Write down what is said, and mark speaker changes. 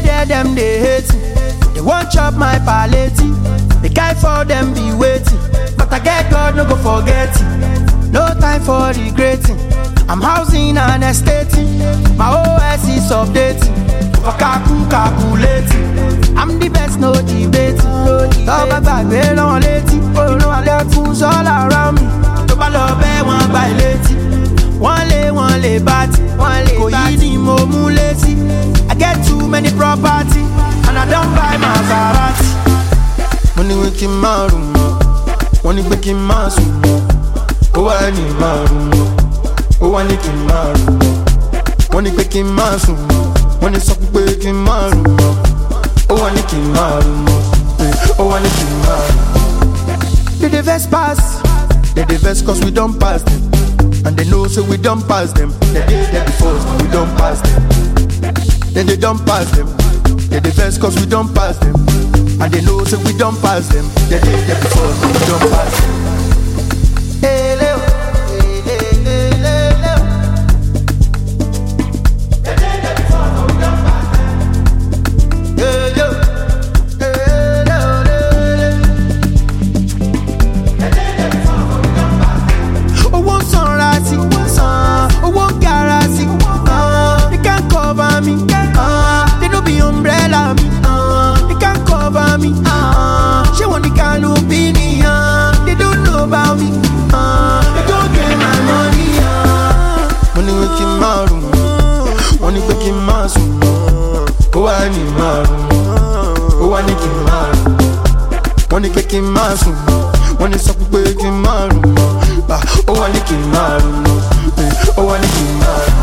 Speaker 1: there, them they hate me. They won't chop my palette. The guy for them be waiting. But I get God, no go forget it. No time for regretting. I'm housing and estating. My OS is updating. For calculating. I'm the best, no debating. Talk about me, no lady. You know I got fools all around me. To love one by lady. One lay bat. Go eat mo muleti. I get too many property. And I don't buy Maserati.
Speaker 2: Money waking my room. Money waking my room. Oh, I need my room. Oh, I need my room. Money waking my room. Money suck waking my room. Oh, I need my room. Oh, I need my room.
Speaker 1: Did the best pass?
Speaker 2: They the best cause we don't pass them. And they know so we don't pass them. They did there before so we don't pass them. Then they don't pass them. They the best cause we don't pass them. And they know so we don't pass them. They did there before so we don't pass them.
Speaker 1: Hey, Leo.
Speaker 2: Oh, I need my room. Oh, I need my room. Money making my room. Money suck making my room. Oh, I need my room. Oh, I need my room.